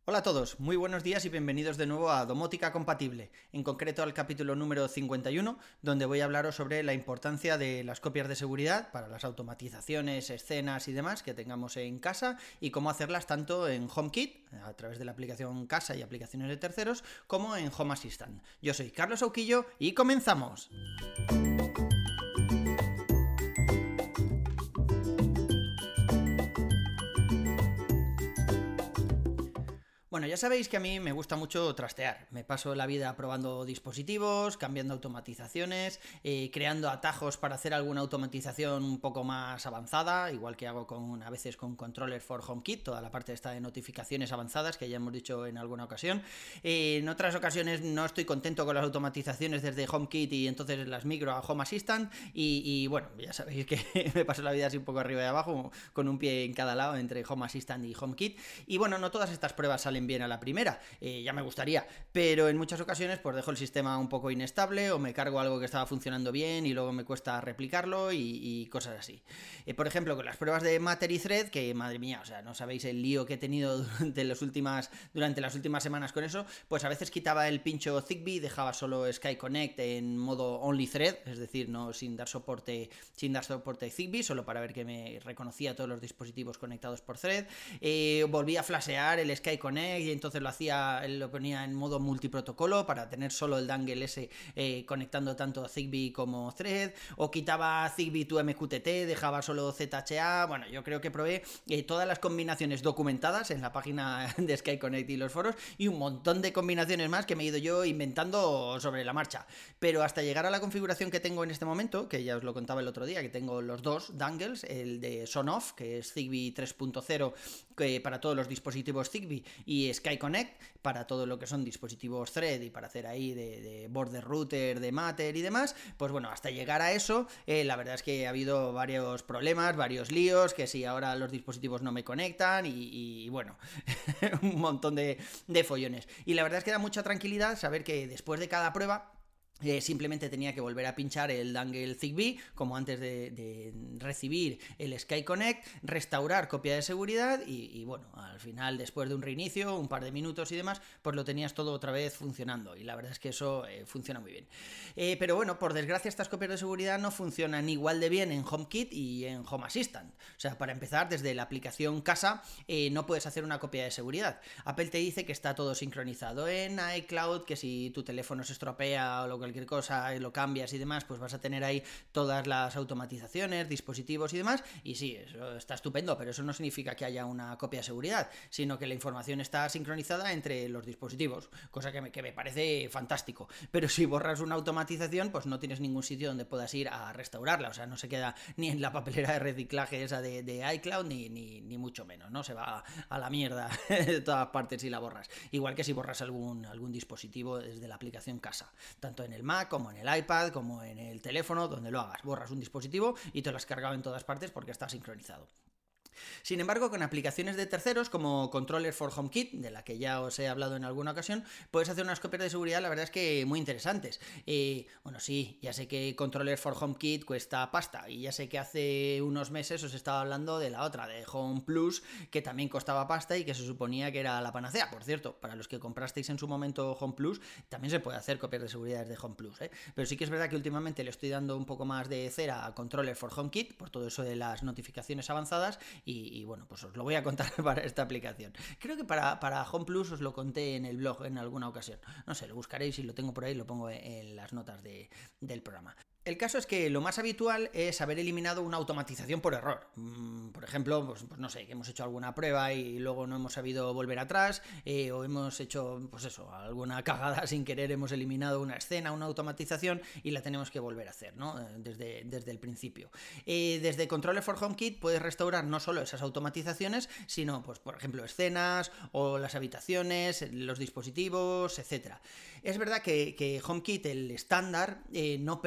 Hola a todos, muy buenos días y bienvenidos de nuevo a Domótica Compatible, en concreto al capítulo número 51, donde voy a hablaros sobre la importancia de las copias de seguridad para las automatizaciones, escenas y demás que tengamos en casa y cómo hacerlas tanto en HomeKit, a través de la aplicación Casa y aplicaciones de terceros, como en Home Assistant. Yo soy Carlos Auquillo y comenzamos. Bueno, ya sabéis que a mí me gusta mucho trastear. Me paso la vida probando dispositivos, cambiando automatizaciones, creando atajos para hacer alguna automatización un poco más avanzada, igual que hago a veces con Controller for HomeKit, toda la parte esta de notificaciones avanzadas que ya hemos dicho en alguna ocasión. En otras ocasiones no estoy contento con las automatizaciones desde HomeKit y entonces las migro a Home Assistant y bueno, ya sabéis que me paso la vida así un poco arriba y abajo, con un pie en cada lado entre Home Assistant y HomeKit. Y bueno, no todas estas pruebas salen bien a la primera, ya me gustaría, pero en muchas ocasiones pues dejo el sistema un poco inestable o me cargo algo que estaba funcionando bien y luego me cuesta replicarlo y cosas así. Por ejemplo, con las pruebas de Matter y Thread, que madre mía, o sea, no sabéis el lío que he tenido durante las últimas semanas con eso, pues a veces quitaba el pincho Zigbee, dejaba solo Sky Connect en modo Only Thread, es decir, no sin dar soporte Zigbee, solo para ver que me reconocía todos los dispositivos conectados por Thread. Volví a flashear el Sky Connect y entonces lo ponía en modo multiprotocolo para tener solo el dangle ese conectando tanto Zigbee como Thread, o quitaba Zigbee to MQTT, dejaba solo ZHA. Bueno, yo creo que probé todas las combinaciones documentadas en la página de Sky Connect y los foros y un montón de combinaciones más que me he ido yo inventando sobre la marcha, pero hasta llegar a la configuración que tengo en este momento, que ya os lo contaba el otro día, que tengo los dos dangles, el de SON-OFF, que es Zigbee 3.0 para todos los dispositivos Zigbee, y Sky Connect para todo lo que son dispositivos Thread y para hacer ahí de border router, de Matter y demás. Pues bueno, hasta llegar a eso, la verdad es que ha habido varios problemas, varios líos, que si ahora los dispositivos no me conectan y bueno, un montón de follones. Y la verdad es que da mucha tranquilidad saber que después de cada prueba simplemente tenía que volver a pinchar el dangle Zigbee, como antes de recibir el Sky Connect, restaurar copia de seguridad y bueno, al final, después de un reinicio, un par de minutos y demás, pues lo tenías todo otra vez funcionando. Y la verdad es que eso funciona muy bien. Pero bueno, por desgracia, estas copias de seguridad no funcionan igual de bien en HomeKit y en Home Assistant. O sea, para empezar, desde la aplicación Casa no puedes hacer una copia de seguridad. Apple te dice que está todo sincronizado en iCloud, que si tu teléfono se estropea o lo que cualquier cosa lo cambias y demás, pues vas a tener ahí todas las automatizaciones, dispositivos y demás, y sí, eso está estupendo, pero eso no significa que haya una copia de seguridad, sino que la información está sincronizada entre los dispositivos, cosa que me parece fantástico. Pero si borras una automatización, pues no tienes ningún sitio donde puedas ir a restaurarla, o sea, no se queda ni en la papelera de reciclaje esa de iCloud, ni mucho menos, ¿no? Se va a la mierda de todas partes si la borras. Igual que si borras algún dispositivo desde la aplicación Casa, tanto en el Mac, como en el iPad, como en el teléfono, donde lo hagas. Borras un dispositivo y te lo has cargado en todas partes porque está sincronizado. Sin embargo, con aplicaciones de terceros como Controller for HomeKit, de la que ya os he hablado en alguna ocasión, puedes hacer unas copias de seguridad, la verdad es que muy interesantes. Bueno, sí, ya sé que Controller for HomeKit cuesta pasta, y ya sé que hace unos meses os estaba hablando de la otra, de Home Plus, que también costaba pasta y que se suponía que era la panacea. Por cierto, para los que comprasteis en su momento Home Plus, también se puede hacer copias de seguridad desde Home Plus, pero sí que es verdad que últimamente le estoy dando un poco más de cera a Controller for HomeKit, por todo eso de las notificaciones avanzadas, y bueno, pues os lo voy a contar para esta aplicación. Creo que para Home Plus os lo conté en el blog en alguna ocasión. No sé, lo buscaréis y lo tengo por ahí, lo pongo en las notas del programa. El caso es que lo más habitual es haber eliminado una automatización por error. Por ejemplo, pues no sé, que hemos hecho alguna prueba y luego no hemos sabido volver atrás, o hemos hecho, pues eso, alguna cagada sin querer, hemos eliminado una escena, una automatización y la tenemos que volver a hacer, ¿no? Desde el principio. Desde Controller for HomeKit puedes restaurar no solo esas automatizaciones, sino, pues por ejemplo, escenas o las habitaciones, los dispositivos, etc. Es verdad que HomeKit, el estándar, no permite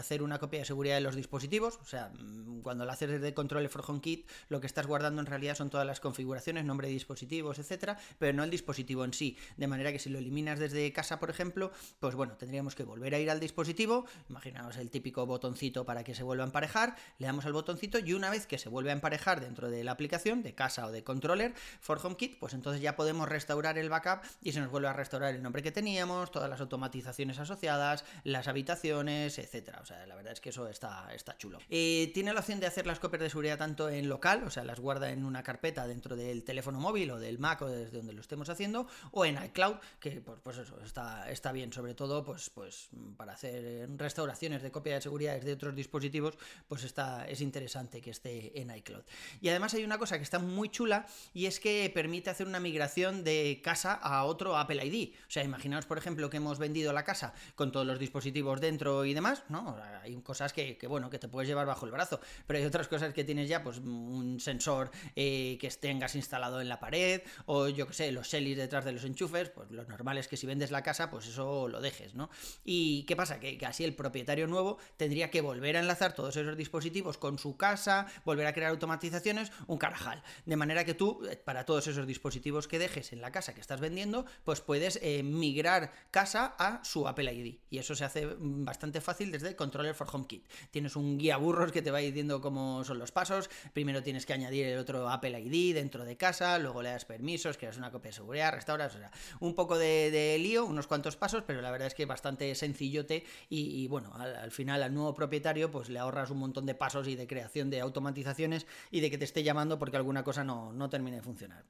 hacer una copia de seguridad de los dispositivos, o sea, cuando lo haces desde Control for HomeKit, lo que estás guardando en realidad son todas las configuraciones, nombre de dispositivos, etcétera, pero no el dispositivo en sí, de manera que si lo eliminas desde casa, por ejemplo, pues bueno, tendríamos que volver a ir al dispositivo, imaginaos el típico botoncito para que se vuelva a emparejar, le damos al botoncito y una vez que se vuelve a emparejar dentro de la aplicación, de casa o de controller for HomeKit, pues entonces ya podemos restaurar el backup y se nos vuelve a restaurar el nombre que teníamos, todas las automatizaciones asociadas, las habitaciones, etcétera. O sea, la verdad es que eso está chulo. Tiene la opción de hacer las copias de seguridad tanto en local, o sea, las guarda en una carpeta dentro del teléfono móvil o del Mac o desde donde lo estemos haciendo, o en iCloud, que pues eso, está bien, sobre todo pues para hacer restauraciones de copia de seguridad de otros dispositivos, pues es interesante que esté en iCloud. Y además hay una cosa que está muy chula y es que permite hacer una migración de casa a otro Apple ID. O sea, imaginaos, por ejemplo, que hemos vendido la casa con todos los dispositivos dentro y demás, ¿no? Hay cosas que te puedes llevar bajo el brazo, pero hay otras cosas que tienes ya, pues un sensor que tengas instalado en la pared, o yo que sé, los Shellies detrás de los enchufes, pues lo normal es que si vendes la casa, pues eso lo dejes, ¿no? ¿Y qué pasa? Que así el propietario nuevo tendría que volver a enlazar todos esos dispositivos con su casa, volver a crear automatizaciones, un carajal. De manera que tú, para todos esos dispositivos que dejes en la casa que estás vendiendo, pues puedes migrar casa a su Apple ID. Y eso se hace bastante fácil desde Controller for HomeKit. Tienes un guía burros que te va diciendo cómo son los pasos. Primero tienes que añadir el otro Apple ID dentro de casa, luego le das permisos, creas una copia de seguridad, restauras, o sea, un poco de lío, unos cuantos pasos, pero la verdad es que bastante sencillote y bueno, al final al nuevo propietario pues le ahorras un montón de pasos y de creación de automatizaciones y de que te esté llamando porque alguna cosa no termine de funcionar.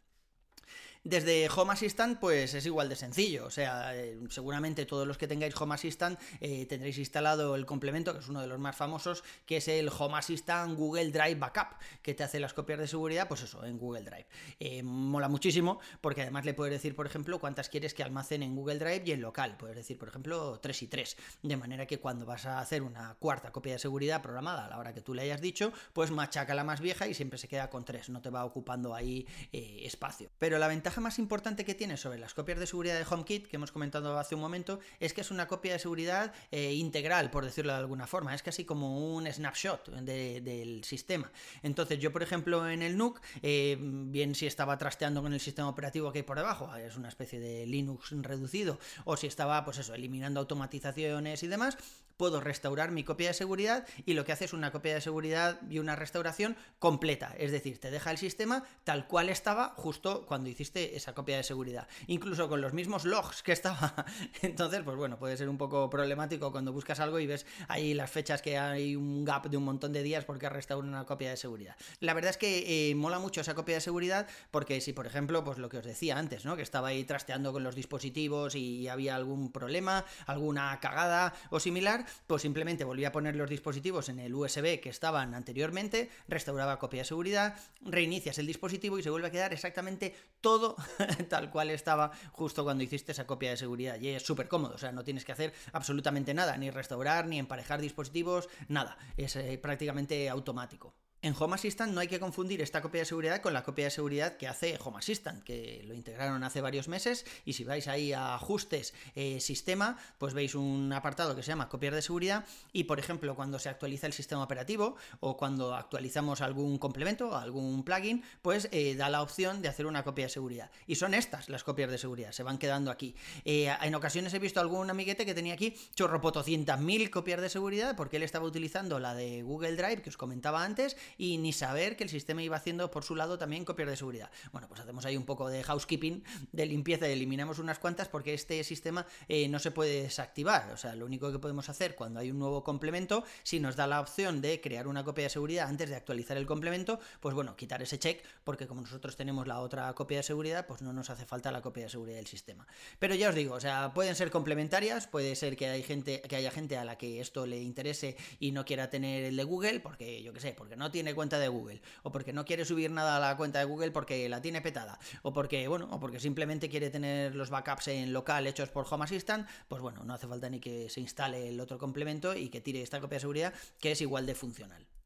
Desde Home Assistant, pues es igual de sencillo. O sea, seguramente todos los que tengáis Home Assistant tendréis instalado el complemento, que es uno de los más famosos, que es el Home Assistant Google Drive Backup, que te hace las copias de seguridad, pues eso, en Google Drive. Mola muchísimo, porque además le puedes decir, por ejemplo, cuántas quieres que almacene en Google Drive y en local. Puedes decir, por ejemplo, 3 y 3. De manera que cuando vas a hacer una cuarta copia de seguridad programada a la hora que tú le hayas dicho, pues machaca la más vieja y siempre se queda con 3. No te va ocupando ahí espacio. Pero la ventaja más importante que tiene sobre las copias de seguridad de HomeKit, que hemos comentado hace un momento, es que es una copia de seguridad integral, por decirlo de alguna forma. Es casi como un snapshot del sistema. Entonces yo, por ejemplo, en el NUC, bien si estaba trasteando con el sistema operativo que hay por debajo, es una especie de Linux reducido, o si estaba, pues eso, eliminando automatizaciones y demás, puedo restaurar mi copia de seguridad y lo que hace es una copia de seguridad y una restauración completa, es decir, te deja el sistema tal cual estaba justo cuando hiciste esa copia de seguridad, incluso con los mismos logs que estaba. Entonces, pues bueno, puede ser un poco problemático cuando buscas algo y ves ahí las fechas que hay un gap de un montón de días porque has restaurado una copia de seguridad. La verdad es que mola mucho esa copia de seguridad porque si, por ejemplo, pues lo que os decía antes, ¿no? Que estaba ahí trasteando con los dispositivos y había algún problema, alguna cagada o similar, pues simplemente volvía a poner los dispositivos en el USB que estaban anteriormente, restauraba copia de seguridad, reinicias el dispositivo y se vuelve a quedar exactamente todo tal cual estaba justo cuando hiciste esa copia de seguridad. Y es súper cómodo, o sea, no tienes que hacer absolutamente nada, ni restaurar, ni emparejar dispositivos, nada, es prácticamente automático. En Home Assistant no hay que confundir esta copia de seguridad con la copia de seguridad que hace Home Assistant, que lo integraron hace varios meses, y si vais ahí a ajustes, sistema, pues veis un apartado que se llama copias de seguridad y, por ejemplo, cuando se actualiza el sistema operativo o cuando actualizamos algún complemento, algún plugin, pues da la opción de hacer una copia de seguridad. Y son estas las copias de seguridad, se van quedando aquí. En ocasiones he visto algún amiguete que tenía aquí chorropotoscientas mil copias de seguridad porque él estaba utilizando la de Google Drive que os comentaba antes y ni saber que el sistema iba haciendo por su lado también copias de seguridad. Bueno, pues hacemos ahí un poco de housekeeping, de limpieza y eliminamos unas cuantas porque este sistema no se puede desactivar. O sea, lo único que podemos hacer cuando hay un nuevo complemento, si nos da la opción de crear una copia de seguridad antes de actualizar el complemento, pues bueno, quitar ese check porque como nosotros tenemos la otra copia de seguridad, pues no nos hace falta la copia de seguridad del sistema. Pero ya os digo, o sea, pueden ser complementarias, puede ser que haya gente a la que esto le interese y no quiera tener el de Google porque, yo qué sé, porque no tiene cuenta de Google, o porque no quiere subir nada a la cuenta de Google porque la tiene petada, o porque simplemente quiere tener los backups en local hechos por Home Assistant, pues bueno, no hace falta ni que se instale el otro complemento y que tire esta copia de seguridad que es igual de funcional.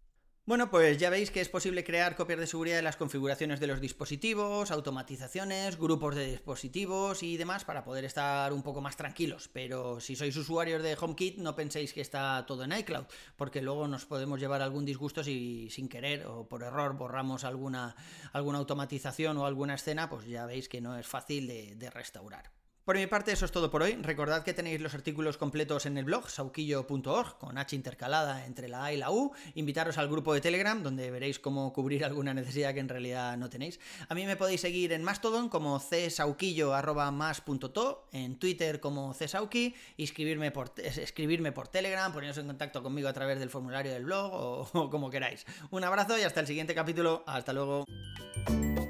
Bueno, pues ya veis que es posible crear copias de seguridad de las configuraciones de los dispositivos, automatizaciones, grupos de dispositivos y demás para poder estar un poco más tranquilos. Pero si sois usuarios de HomeKit, no penséis que está todo en iCloud, porque luego nos podemos llevar algún disgusto si sin querer o por error borramos alguna automatización o alguna escena, pues ya veis que no es fácil de restaurar. Por mi parte, eso es todo por hoy. Recordad que tenéis los artículos completos en el blog sauquillo.org, con H intercalada entre la A y la U. Invitaros al grupo de Telegram, donde veréis cómo cubrir alguna necesidad que en realidad no tenéis. A mí me podéis seguir en Mastodon como csauquillo@mas.to, en Twitter como csauqui, y escribirme por Telegram, poneros en contacto conmigo a través del formulario del blog o como queráis. Un abrazo y hasta el siguiente capítulo. Hasta luego.